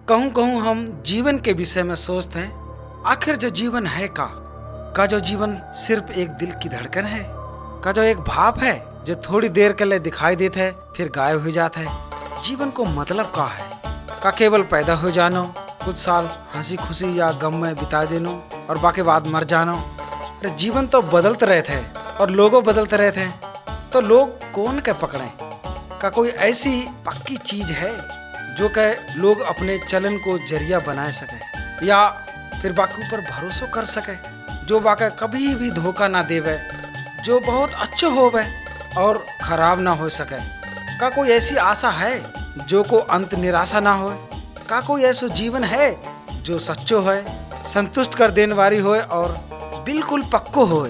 कहूँ कहूँ हम जीवन के विषय में सोचते हैं, आखिर जो जीवन है का जो जीवन सिर्फ एक दिल की धड़कन है, का जो एक भाव है जो थोड़ी देर के लिए दिखाई देता है फिर गायब हो जाता है। जीवन को मतलब का है का केवल पैदा हो जानो, कुछ साल हंसी खुशी या गम में बिता देनो और बाकी बाद मर जानो। अरे जीवन तो बदलते रहते हैं और लोगों बदलते रहते हैं, तो लोग कौन के पकड़े का कोई ऐसी पक्की चीज है जो के लोग अपने चलन को जरिया बना सके या फिर बाकी ऊपर भरोसा कर सके, जो बाकी कभी भी धोखा ना देवे, जो बहुत अच्छे होवे और खराब ना हो सके। का कोई ऐसी आशा है जो को अंत निराशा ना हो? का कोई ऐसा जीवन है जो सच्चो है, संतुष्ट कर देने वाली होए और बिल्कुल पक्को होए?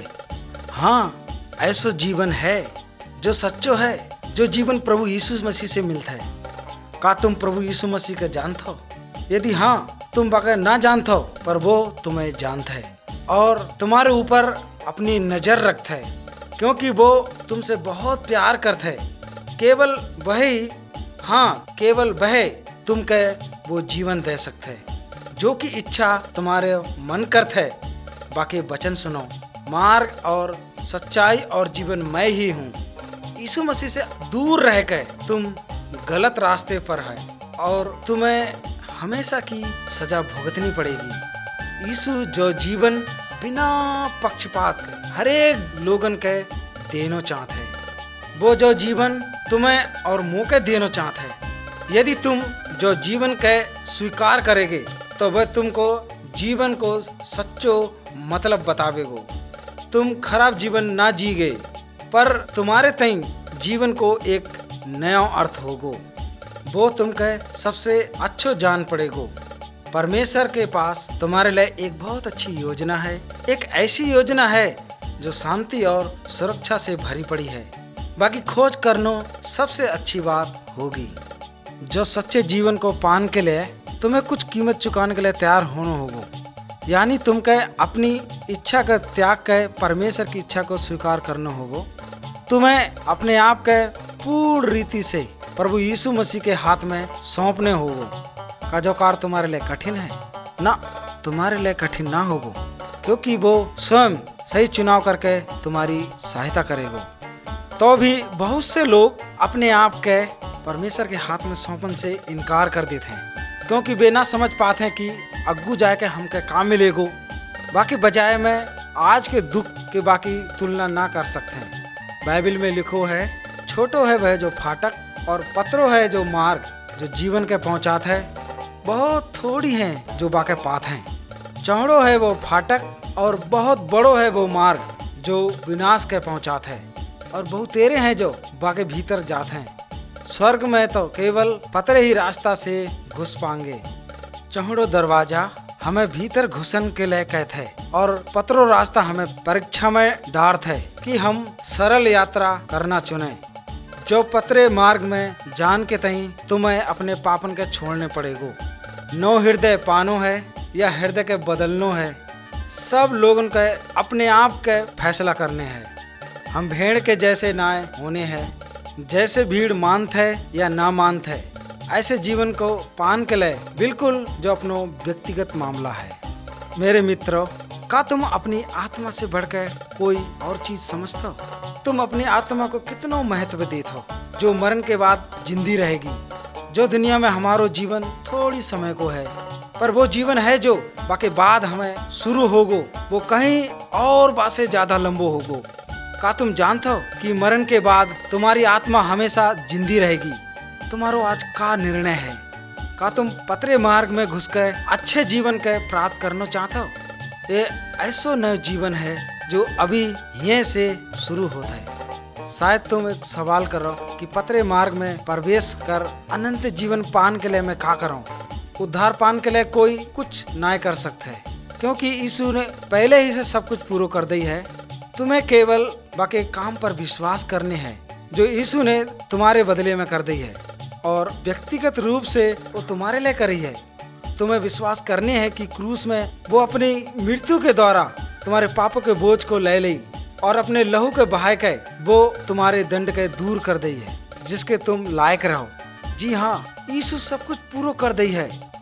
हाँ, ऐसा जीवन है जो सच्चो है, जो जीवन प्रभु यीशु मसीह से मिलता है। का तुम प्रभु यीशु मसीह का जानते हो? यदि हाँ, तुम बगैर ना जानते हो पर वो तुम्हें जानता है और तुम्हारे ऊपर अपनी नजर रखता है, क्योंकि वो तुमसे बहुत प्यार करता है। केवल वही, हाँ केवल वह तुमके वो जीवन दे सकते हैं जो की इच्छा तुम्हारे मन करता है। बाकी वचन सुनो, मार्ग और सच्चाई और जीवन मैं ही हूँ। यीशु मसीह से दूर रह के तुम गलत रास्ते पर है और तुम्हें हमेशा की सजा भुगतनी पड़ेगी। यीशु जो जीवन बिना पक्षपात हर एक लोगन के देना चाहते है, वो जो जीवन तुम्हें और मौके देना चाहते है। यदि तुम जो जीवन के स्वीकार करेगे तो वह तुमको जीवन को सच्चो मतलब बतावेगो। तुम खराब जीवन ना जीगे पर तुम्हारे तई जीवन को एक नया अर्थ होगो। वो तुमके सबसे अच्छो जान पड़ेगो। परमेश्वर के पास तुम्हारे लिए एक बहुत अच्छी योजना है, एक ऐसी योजना है जो शांति और सुरक्षा से भरी पड़ी है। बाकी खोज करना सबसे अच्छी बात होगी। जो सच्चे जीवन को पाने के लिए तुम्हें कुछ कीमत चुकाने के लिए तैयार होना होगा, यानी तुमके अपनी इच्छा का त्याग कर परमेश्वर की इच्छा को स्वीकार करना होगा। तुम्हें अपने आप के पूर्ण रीति से प्रभु यीशु मसीह के हाथ में सौंपने होगा। का जो कार्य तुम्हारे लिए कठिन है ना, तुम्हारे लिए कठिन ना होगा, क्योंकि वो स्वयं सही चुनाव करके तुम्हारी सहायता करेगा। तो भी बहुत से लोग अपने आप के परमेश्वर के हाथ में सौंपन से इनकार कर देते हैं, क्योंकि वे ना समझ पाते हैं कि अग्गू जाए के हमके काम मिलेगो। बाकी बजाय में आज के दुख के बाकी तुलना ना कर सकते हैं। बाइबल में लिखो है, छोटो है वह जो फाटक और पत्रो है जो मार्ग जो जीवन के पहुंचाता है, बहुत थोड़ी हैं जो बाके पात हैं। चौड़ो है वो फाटक और बहुत बड़ो है वो मार्ग जो विनाश के पहुंचाता है, और बहुत तेरे हैं जो बाके भीतर जाते हैं। स्वर्ग में तो केवल पतरे ही रास्ता से घुस पाएंगे। चौड़ो दरवाजा हमें भीतर घुसन के लिए कहते हैं और पतरो रास्ता हमें परीक्षा में डालता है कि हम सरल यात्रा करना चुने। जो पतरे मार्ग में जान के तई तुम्हें अपने पापन के छोड़ने पड़ेगो। नो हृदय पानो है या हृदय के बदलनो है, सब लोगों के अपने आप के फैसला करने हैं। हम भेड़ के जैसे नाय होने हैं, जैसे भीड़ मानत है या ना मानत है, ऐसे जीवन को पान के लिए बिल्कुल जो अपनो व्यक्तिगत मामला है। मेरे मित्रों, का तुम अपनी आत्मा से बढ़कर कोई और चीज समझते हो? तुम अपनी आत्मा को कितना महत्व देते हो, जो मरण के बाद जिंदी रहेगी। जो दुनिया में हमारो जीवन थोड़ी समय को है, पर वो जीवन है जो बाकी बाद हमें शुरू होगो, वो कहीं और बासे ज्यादा लंबो होगो। का तुम जानते हो कि मरण के बाद तुम्हारी आत्मा हमेशा जिंदी रहेगी? तुम्हारो आज का निर्णय है? का तुम पतरे मार्ग में घुसकर अच्छे जीवन के प्राप्त करना चाहते हो? ये ऐसा नया जीवन है जो अभी यहीं से शुरू होता है। शायद तुम एक सवाल करो कि पतरे मार्ग में प्रवेश कर अनंत जीवन पान के लिए मैं क्या करूं? उद्धार पान के लिए कोई कुछ ना कर सकता है, क्योंकि यीशु ने पहले ही से सब कुछ पूरा कर दी है। तुम्हें केवल बाकी काम पर विश्वास करने हैं जो यीशु ने तुम्हारे बदले में कर दी है, और व्यक्तिगत रूप से वो तुम्हारे लिए करी है। तुम्हें विश्वास करने हैं कि क्रूस में वो अपनी मृत्यु के द्वारा तुम्हारे पापों के बोझ को ले ली और अपने लहू के बहाय के वो तुम्हारे दंड के दूर कर दी है, जिसके तुम लायक रहो। जी हाँ, यीशु सब कुछ पूरा कर दी है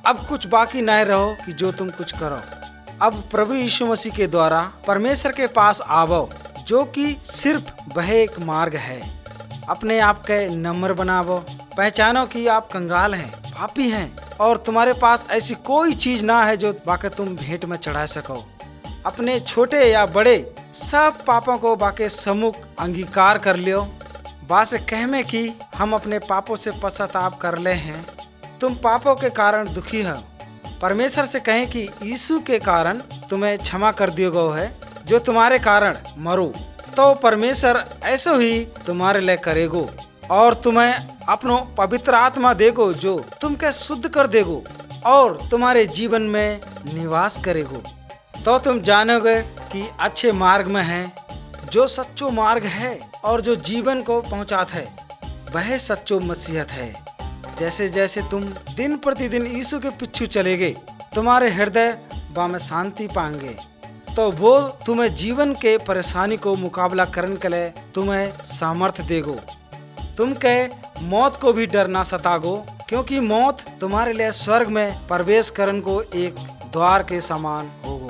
अब कुछ बाकी न रहो कि जो तुम कुछ करो। अब प्रभु यीशु मसीह के द्वारा परमेश्वर के पास आवो, जो कि सिर्फ वह एक मार्ग है। अपने आप के नम्र बनावो, पहचानो कि आप कंगाल हैं, पापी हैं और तुम्हारे पास ऐसी कोई चीज ना है जो बाकी तुम भेंट में चढ़ा सको। अपने छोटे या बड़े सब पापों को बाके सम्मुख अंगीकार कर लियो। बासे कहमे कि हम अपने पापों से पश्चाताप कर ले हैं। तुम पापों के कारण दुखी हो, परमेश्वर से कहें कि यीशु के कारण तुम्हें क्षमा कर दिया गया है, जो तुम्हारे कारण मरो, तो परमेश्वर ऐसा ही तुम्हारे लिए करेगो और तुम्हें अपनो पवित्र आत्मा देगो, जो तुमके शुद्ध कर देगो और तुम्हारे जीवन में निवास करेगो। तो तुम जानोगे कि अच्छे मार्ग में है, जो सच्चो मार्ग है और जो जीवन को पहुंचाता है, वह सच्चो मसीहत है। जैसे जैसे तुम दिन प्रतिदिन यीशु के पीछे चलेगे, तुम्हारे हृदय में शांति पाएंगे, तो वो तुम्हें जीवन के परेशानी को मुकाबला करने के लिए तुम्हें सामर्थ्य देगो। तुम के मौत को भी डर ना सतागो, क्योंकि मौत तुम्हारे लिए स्वर्ग में प्रवेश करने को एक द्वार के समान होगा।